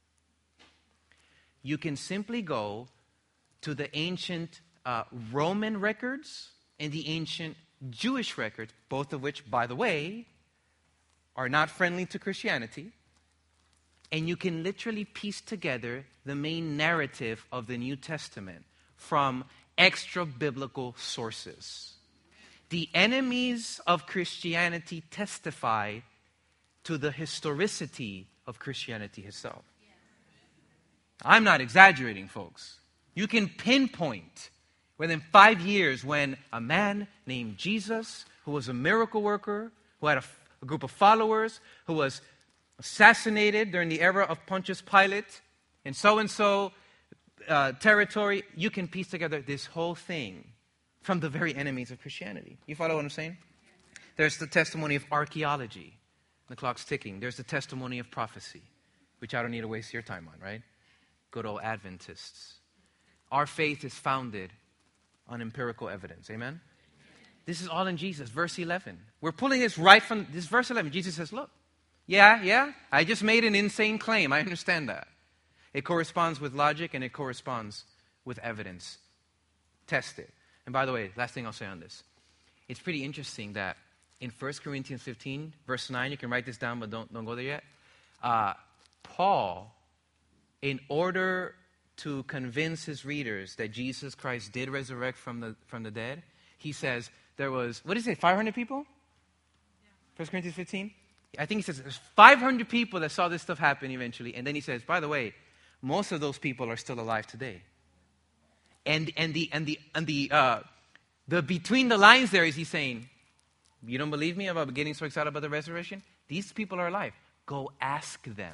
you can simply go to the ancient uh, Roman records and the ancient Jewish records, both of which, by the way, are not friendly to Christianity, and you can literally piece together the main narrative of the New Testament from extra-biblical sources. The enemies of Christianity testify to the historicity of Christianity itself. I'm not exaggerating, folks. You can pinpoint within five years when a man named Jesus, who was a miracle worker, who had a, a group of followers, who was assassinated during the era of Pontius Pilate, in so-and-so uh, territory, you can piece together this whole thing from the very enemies of Christianity. You follow what I'm saying? There's the testimony of archaeology. The clock's ticking. There's the testimony of prophecy, which I don't need to waste your time on, right? Good old Adventists. Our faith is founded on empirical evidence. Amen? This is all in Jesus. Verse eleven. We're pulling this right from this verse eleven. Jesus says, look, yeah, yeah, I just made an insane claim. I understand that. It corresponds with logic and it corresponds with evidence. Test it. And by the way, last thing I'll say on this. It's pretty interesting that in First Corinthians fifteen, verse nine, you can write this down, but don't, don't go there yet. Uh, Paul, in order to convince his readers that Jesus Christ did resurrect from the from the dead, he says there was, what did he say, five hundred people? First Corinthians fifteen? I think he says there's five hundred people that saw this stuff happen eventually. And then he says, by the way, most of those people are still alive today. And and the and the and the uh, the between the lines there is he's saying, you don't believe me about getting so excited about the resurrection? These people are alive. Go ask them.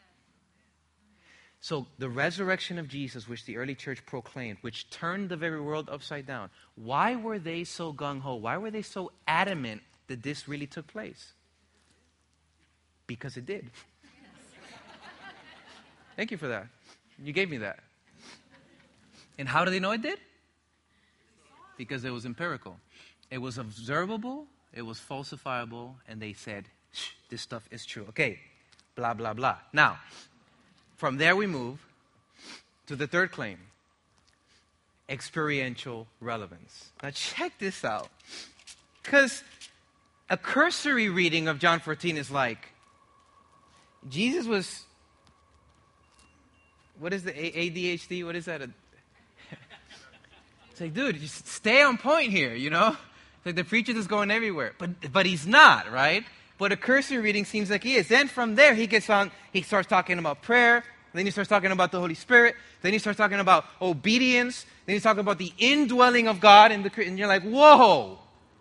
So the resurrection of Jesus, which the early church proclaimed, which turned the very world upside down, why were they so gung-ho? Why were they so adamant that this really took place? Because it did. Thank you for that. You gave me that. And how do they know it did? Because it was empirical. It was observable, it was falsifiable, and they said, shh, this stuff is true. Okay, blah, blah, blah. Now, from there we move to the third claim, experiential relevance. Now check this out. Because a cursory reading of John fourteen is like, Jesus was, what is the A D H D? What is that? It's like, dude, just stay on point here, you know? It's like the preacher is going everywhere. But, but he's not, right? But a cursory reading seems like he is. Then from there, he gets on, he starts talking about prayer. Then he starts talking about the Holy Spirit. Then he starts talking about obedience. Then he's talking about the indwelling of God. In the, and you're like, whoa,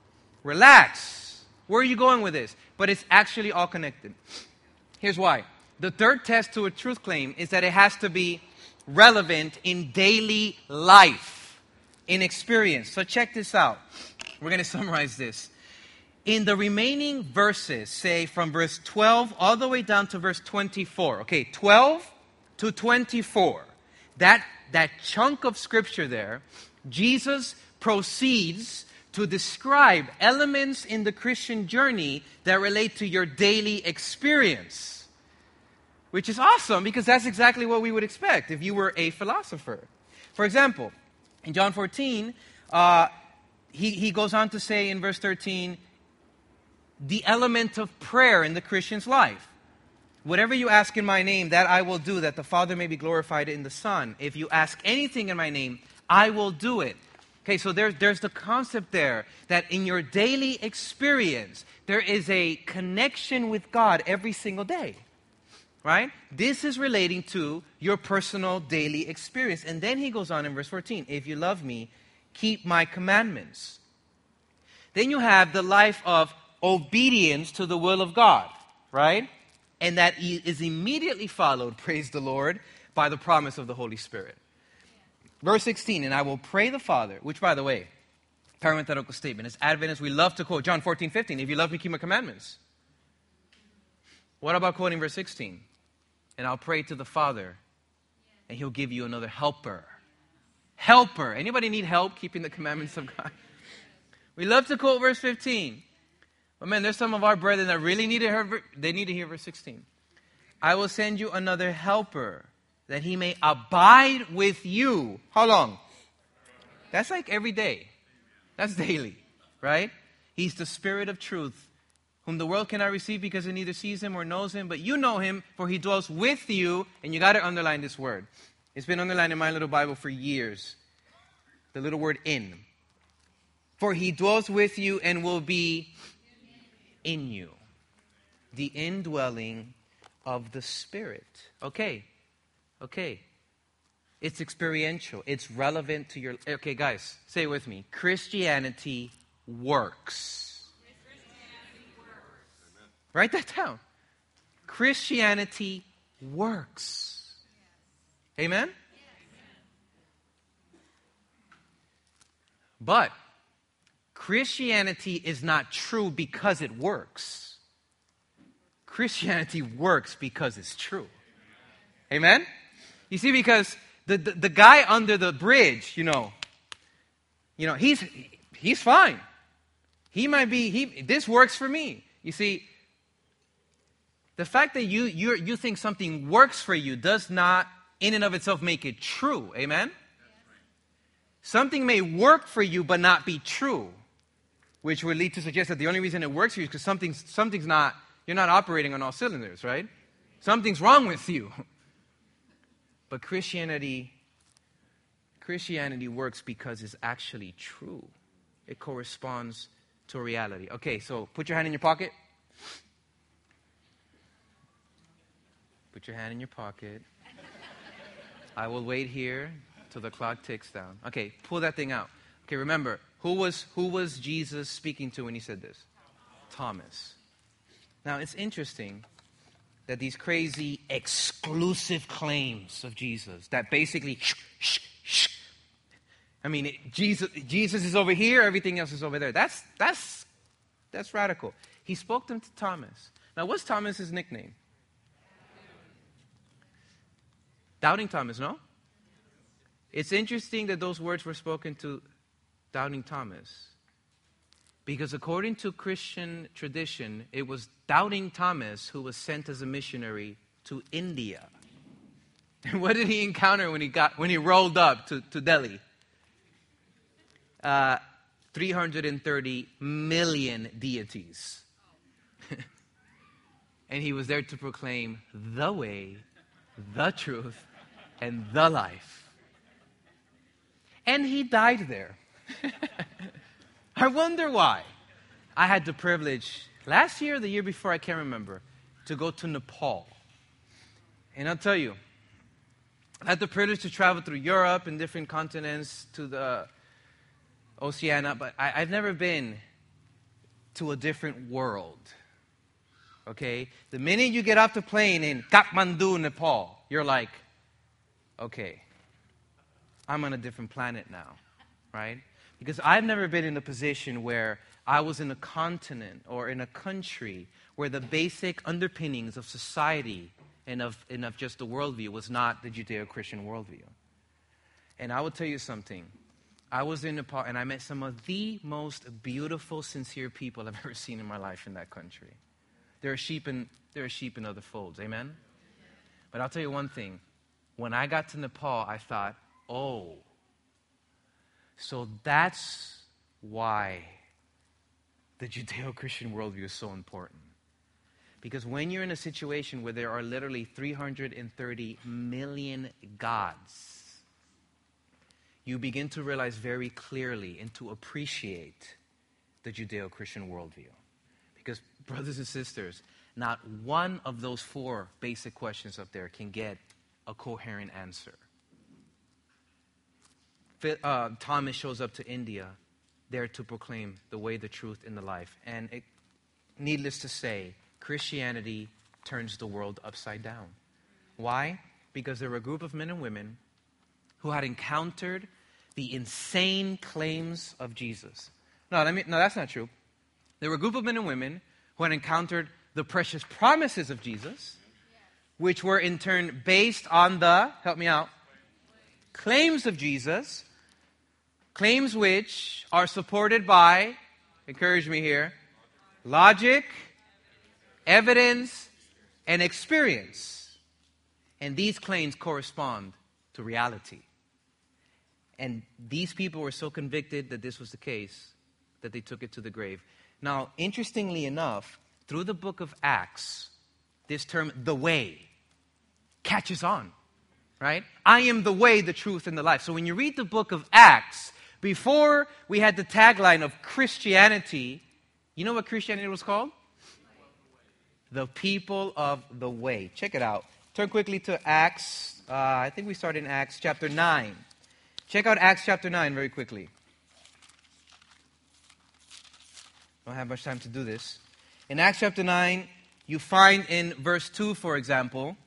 relax. Where are you going with this? But it's actually all connected. Here's why. The third test to a truth claim is that it has to be relevant in daily life, in experience. So check this out. We're going to summarize this. In the remaining verses, say from verse twelve all the way down to verse twenty-four. Okay, twelve to twenty-four. That, that chunk of scripture there, Jesus proceeds to describe elements in the Christian journey that relate to your daily experience. Which is awesome because that's exactly what we would expect if you were a philosopher. For example, in John fourteen, uh, he, he goes on to say in verse thirteen, the element of prayer in the Christian's life. Whatever you ask in my name, that I will do, that the Father may be glorified in the Son. If you ask anything in my name, I will do it. Okay, so there, there's the concept there that in your daily experience, there is a connection with God every single day. Right? This is relating to your personal daily experience. And then he goes on in verse fourteen, if you love me, keep my commandments. Then you have the life of obedience to the will of God, right? And that is immediately followed, praise the Lord, by the promise of the Holy Spirit. Verse sixteen, and I will pray the Father, which by the way, parenthetical statement, as Adventists we love to quote John fourteen fifteen, if you love me, keep my commandments. What about quoting verse sixteen? And I'll pray to the Father, and He'll give you another helper. Helper. Anybody need help keeping the commandments of God? We love to quote verse fifteen. But man, there's some of our brethren that really need to hear, they need to hear verse sixteen. I will send you another helper, that He may abide with you. How long? That's like every day. That's daily, right? He's the Spirit of truth, whom the world cannot receive because it neither sees Him or knows Him. But you know Him, for He dwells with you. And you got to underline this word. It's been underlined in my little Bible for years. The little word in. For He dwells with you and will be in you. The indwelling of the Spirit. Okay. Okay. It's experiential. It's relevant to your... Okay, guys, say it with me. Christianity works. Write that down. Christianity works. Amen? But Christianity is not true because it works. Christianity works because it's true. Amen? You see, because the, the, the guy under the bridge, you know, you know, he's he's fine. He might be, he this works for me. You see, the fact that you, you, you think something works for you does not, in and of itself, make it true. Amen? Something may work for you but not be true, which would lead to suggest that the only reason it works for you is because something's, something's not, you're not operating on all cylinders, right? Something's wrong with you. But Christianity, Christianity works because it's actually true. It corresponds to reality. Okay, so put your hand in your pocket. Put your hand in your pocket. I will wait here till the clock ticks down. Okay, pull that thing out. Okay, remember, who was who was Jesus speaking to when he said this? Thomas. Now, it's interesting that these crazy exclusive claims of Jesus that basically, shh, shh, shh. I mean, it, Jesus, Jesus is over here, everything else is over there. That's that's that's radical. He spoke them to Thomas. Now, what's Thomas's nickname? Doubting Thomas, no? It's interesting that those words were spoken to Doubting Thomas. Because according to Christian tradition, it was Doubting Thomas who was sent as a missionary to India. And what did he encounter when he got when he rolled up to, to Delhi? Uh, three hundred thirty million deities. And he was there to proclaim the way, the truth, and the life. And he died there. I wonder why. I had the privilege, last year or the year before, I can't remember, to go to Nepal. And I'll tell you, I had the privilege to travel through Europe and different continents to the Oceania, but I, I've never been to a different world. Okay? The minute you get off the plane in Kathmandu, Nepal, you're like, okay, I'm on a different planet now, right? Because I've never been in a position where I was in a continent or in a country where the basic underpinnings of society and of, and of just the worldview was not the Judeo-Christian worldview. And I will tell you something. I was in Nepal and I met some of the most beautiful, sincere people I've ever seen in my life in that country. There are sheep in, there are sheep in other folds, amen? But I'll tell you one thing. When I got to Nepal, I thought, oh, so that's why the Judeo-Christian worldview is so important. Because when you're in a situation where there are literally three hundred thirty million gods, you begin to realize very clearly and to appreciate the Judeo-Christian worldview. Because, brothers and sisters, not one of those four basic questions up there can get a coherent answer. Uh, Thomas shows up to India there to proclaim the way, the truth, and the life. And it, needless to say, Christianity turns the world upside down. Why? Because there were a group of men and women who had encountered the insane claims of Jesus. No, I mean, no, that's not true. There were a group of men and women who had encountered the precious promises of Jesus, which were in turn based on the, help me out, claims of Jesus, claims which are supported by, encourage me here, logic, evidence, and experience. And these claims correspond to reality. And these people were so convicted that this was the case that they took it to the grave. Now, interestingly enough, through the book of Acts, this term, the way, catches on, right? I am the way, the truth, and the life. So when you read the book of Acts, before we had the tagline of Christianity, you know what Christianity was called? The people of the way. Check it out. Turn quickly to Acts. Uh, I think we start in Acts chapter nine. Check out Acts chapter nine very quickly. Don't have much time to do this. In Acts chapter nine, you find in verse two, for example,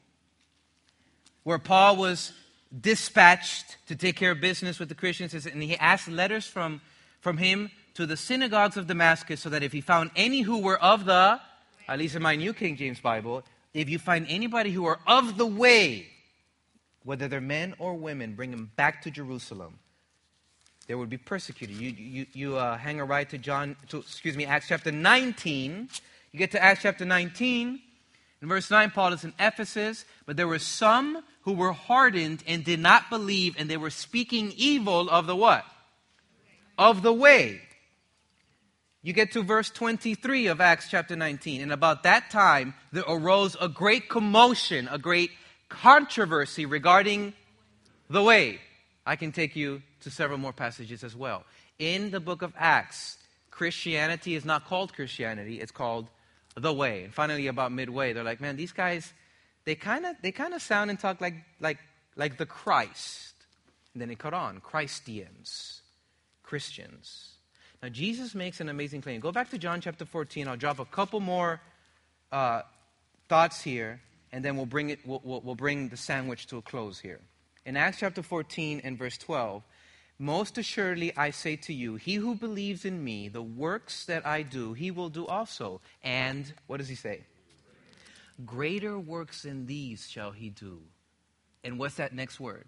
where Paul was dispatched to take care of business with the Christians, and he asked letters from, from him to the synagogues of Damascus, so that if he found any who were of the, at least in my New King James Bible, if you find anybody who are of the way, whether they're men or women, bring them back to Jerusalem. They would be persecuted. You you, you uh, hang a right to John, to, excuse me, Acts chapter nineteen. You get to Acts chapter nineteen. In verse nine, Paul is in Ephesus, but there were some who were hardened and did not believe, and they were speaking evil of the what? Of the way. You get to verse twenty-three of Acts chapter nineteen. And about that time, there arose a great commotion, a great controversy regarding the way. I can take you to several more passages as well. In the book of Acts, Christianity is not called Christianity, it's called the way. And finally, about midway, they're like, man, these guys, they kind of they kind of sound and talk like like like the Christ. And then they cut on, Christians, Christians. Now, Jesus makes an amazing claim. Go back to John chapter fourteen. I'll drop a couple more uh, thoughts here, and then we'll bring it. We'll, we'll, we'll bring the sandwich to a close here. In Acts chapter fourteen and verse twelve, most assuredly I say to you, he who believes in me, the works that I do, he will do also. And what does he say? Greater works than these shall he do. And what's that next word?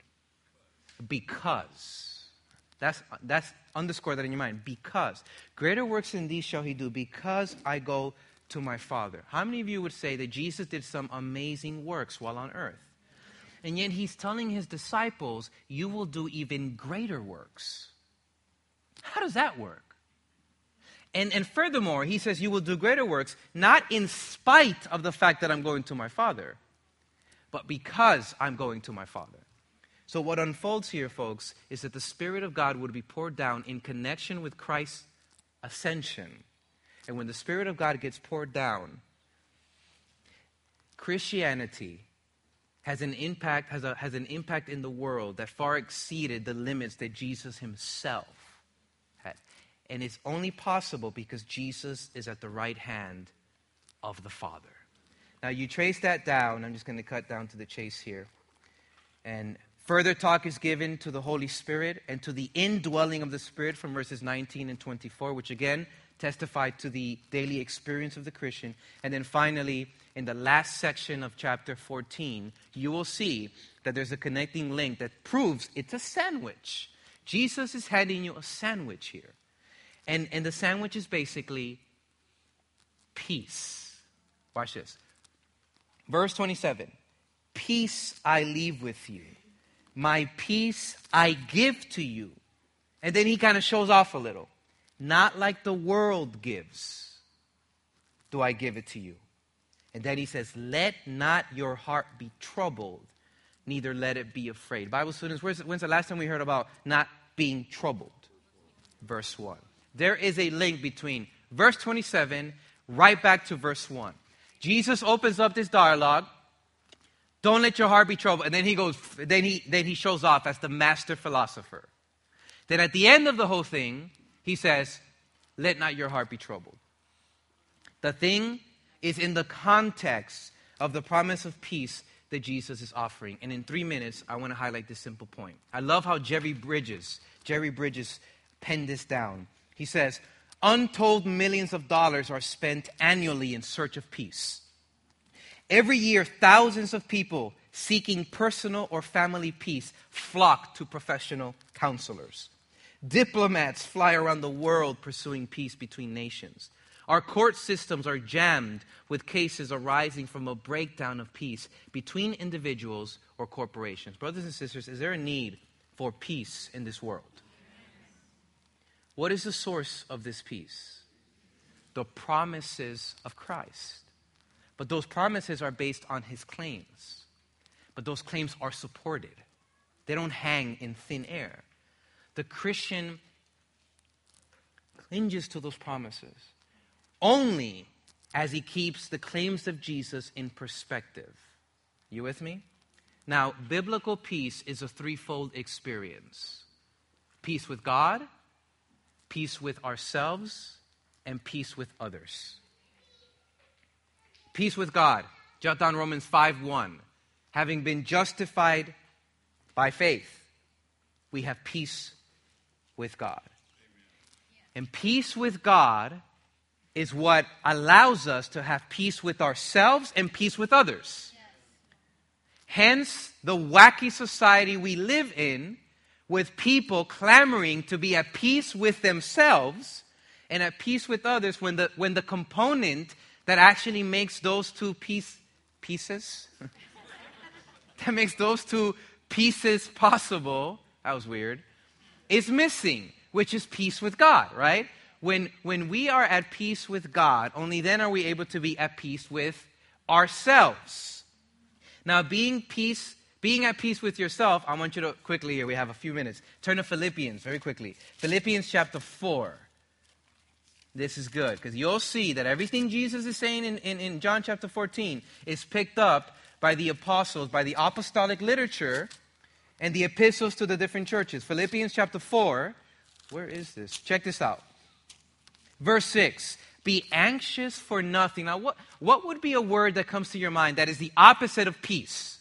Because. That's that's underscore that in your mind. Because. Greater works than these shall he do, because I go to my Father. How many of you would say that Jesus did some amazing works while on earth? And yet he's telling his disciples, you will do even greater works. How does that work? And, and furthermore, he says you will do greater works, not in spite of the fact that I'm going to my Father, but because I'm going to my Father. So what unfolds here, folks, is that the Spirit of God would be poured down in connection with Christ's ascension. And when the Spirit of God gets poured down, Christianity has an impact, has, a, has an impact in the world that far exceeded the limits that Jesus himself had. And it's only possible because Jesus is at the right hand of the Father. Now you trace that down. I'm just going to cut down to the chase here. And further talk is given to the Holy Spirit and to the indwelling of the Spirit from verses nineteen and twenty-four, which again testify to the daily experience of the Christian. And then finally, in the last section of chapter fourteen, you will see that there's a connecting link that proves it's a sandwich. Jesus is handing you a sandwich here. And, and the sandwich is basically peace. Watch this. Verse twenty-seven. Peace I leave with you. My peace I give to you. And then he kind of shows off a little. Not like the world gives, do I give it to you. And then he says, let not your heart be troubled, neither let it be afraid. Bible students, where's, when's the last time we heard about not being troubled? Verse one. There is a link between verse twenty-seven right back to verse one. Jesus opens up this dialogue. Don't let your heart be troubled. And then he goes, then he, then he shows off as the master philosopher. Then at the end of the whole thing, he says, let not your heart be troubled. The thing is in the context of the promise of peace that Jesus is offering. And in three minutes, I want to highlight this simple point. I love how Jerry Bridges, Jerry Bridges penned this down. He says, untold millions of dollars are spent annually in search of peace. Every year, thousands of people seeking personal or family peace flock to professional counselors. Diplomats fly around the world pursuing peace between nations. Our court systems are jammed with cases arising from a breakdown of peace between individuals or corporations. Brothers and sisters, is there a need for peace in this world? What is the source of this peace? The promises of Christ. But those promises are based on his claims. But those claims are supported. They don't hang in thin air. The Christian clinges to those promises only as he keeps the claims of Jesus in perspective. You with me? Now, biblical peace is a threefold experience. Peace with God, peace with ourselves, and peace with others. Peace with God. Jot down Romans five one. Having been justified by faith, we have peace with God. And peace with God is what allows us to have peace with ourselves and peace with others. Hence, the wacky society we live in, with people clamoring to be at peace with themselves and at peace with others, when the when the component that actually makes those two piece, pieces, that makes those two pieces possible, that was weird, is missing, which is peace with God, right? When, when we are at peace with God, only then are we able to be at peace with ourselves. Now, being peace, being at peace with yourself, I want you to quickly here, we have a few minutes, turn to Philippians very quickly. Philippians chapter four. This is good, because you'll see that everything Jesus is saying in, in, in John chapter fourteen is picked up by the apostles, by the apostolic literature, and the epistles to the different churches. Philippians chapter four, where is this? Check this out. Verse six, be anxious for nothing. Now, what, what would be a word that comes to your mind that is the opposite of peace?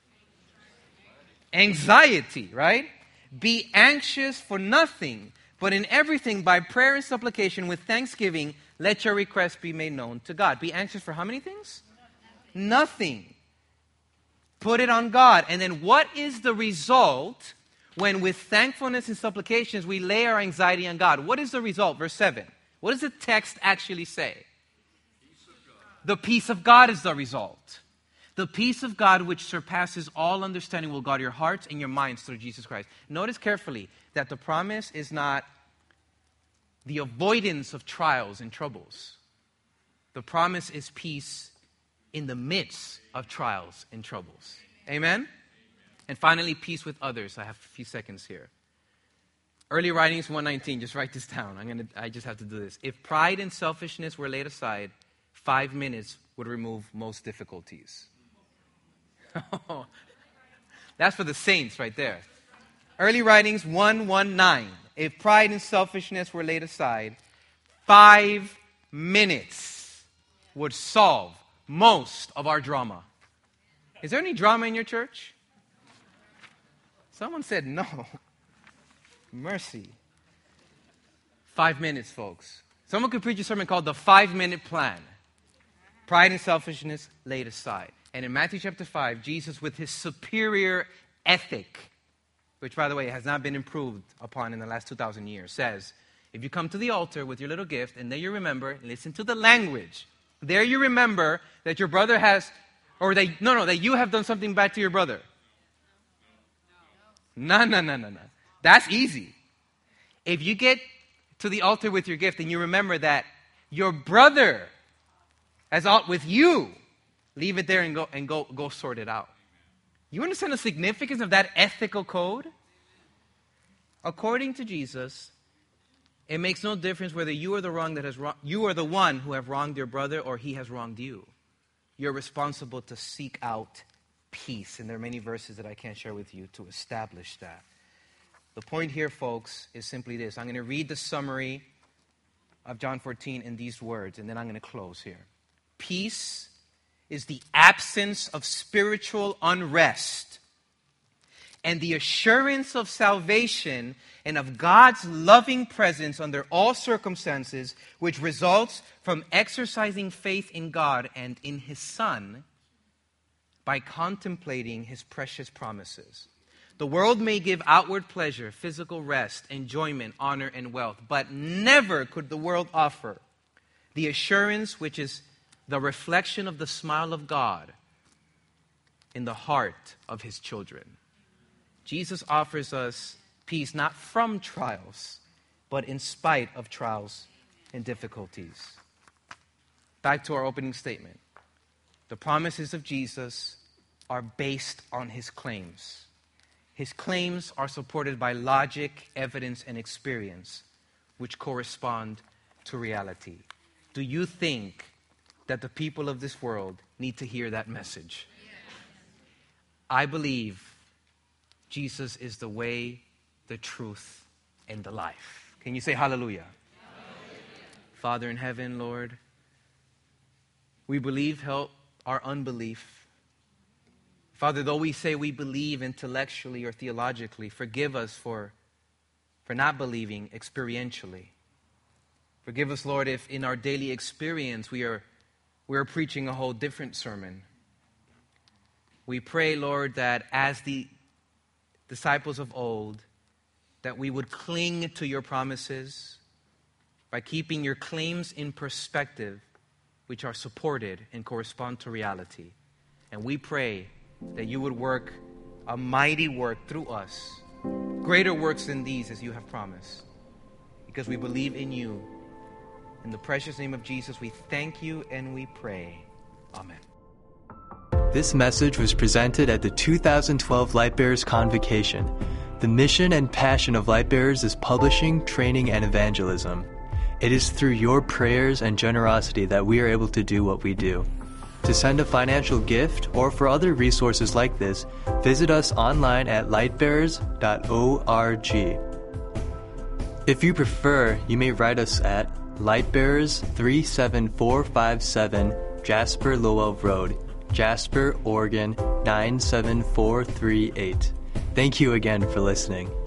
Anxiety, right? Be anxious for nothing, but in everything by prayer and supplication with thanksgiving, let your requests be made known to God. Be anxious for how many things? Nothing. Nothing. Put it on God. And then what is the result when with thankfulness and supplications we lay our anxiety on God? What is the result? Verse seven. What does the text actually say? Peace of God. The peace of God is the result. The peace of God which surpasses all understanding will guard your hearts and your minds through Jesus Christ. Notice carefully that the promise is not the avoidance of trials and troubles. The promise is peace in the midst of trials and troubles. Amen? Amen? And finally, peace with others. I have a few seconds here. Early Writings one nineteen, just write this down. I'm gonna, I just have to do this. If pride and selfishness were laid aside, five minutes would remove most difficulties. That's for the saints right there. Early Writings one nineteen. If pride and selfishness were laid aside, five minutes would solve most of our drama. Is there any drama in your church? Someone said no. Mercy. Five minutes, folks. Someone could preach a sermon called the five-minute plan. Pride and selfishness laid aside. And in Matthew chapter five, Jesus, with his superior ethic, which, by the way, has not been improved upon in the last two thousand years, says, if you come to the altar with your little gift, and there you remember, listen to the language. There you remember that your brother has, or they, no, no, that you have done something bad to your brother. No, no, no, no, no. That's easy. If you get to the altar with your gift and you remember that your brother has out with you, leave it there and go and go go sort it out. You understand the significance of that ethical code? According to Jesus, it makes no difference whether you are the wrong that has wrong, you are the one who have wronged your brother or he has wronged you. You're responsible to seek out peace, and there are many verses that I can't share with you to establish that. The point here, folks, is simply this. I'm going to read the summary of John fourteen in these words, and then I'm going to close here. Peace is the absence of spiritual unrest and the assurance of salvation and of God's loving presence under all circumstances, which results from exercising faith in God and in His Son by contemplating His precious promises. The world may give outward pleasure, physical rest, enjoyment, honor, and wealth, but never could the world offer the assurance which is the reflection of the smile of God in the heart of His children. Jesus offers us peace not from trials, but in spite of trials and difficulties. Back to our opening statement. The promises of Jesus are based on His claims. His claims are supported by logic, evidence, and experience, which correspond to reality. Do you think that the people of this world need to hear that message? I believe Jesus is the way, the truth, and the life. Can you say hallelujah? Hallelujah. Father in heaven, Lord, we believe, help our unbelief. Father, though we say we believe intellectually or theologically, forgive us for, for not believing experientially. Forgive us, Lord, if in our daily experience we are, we are preaching a whole different sermon. We pray, Lord, that as the disciples of old, that we would cling to your promises by keeping your claims in perspective, which are supported and correspond to reality. And we pray that you would work a mighty work through us, greater works than these as you have promised, because we believe in you. In the precious name of Jesus, we thank you and we pray. Amen. This message was presented at the two thousand twelve Lightbearers Convocation. The mission and passion of Lightbearers is publishing, training, and evangelism. It is through your prayers and generosity that we are able to do what we do. To send a financial gift or for other resources like this, visit us online at lightbearers dot org. If you prefer, you may write us at Lightbearers three seven four five seven Jasper Lowell Road, Jasper, Oregon nine seven four three eight. Thank you again for listening.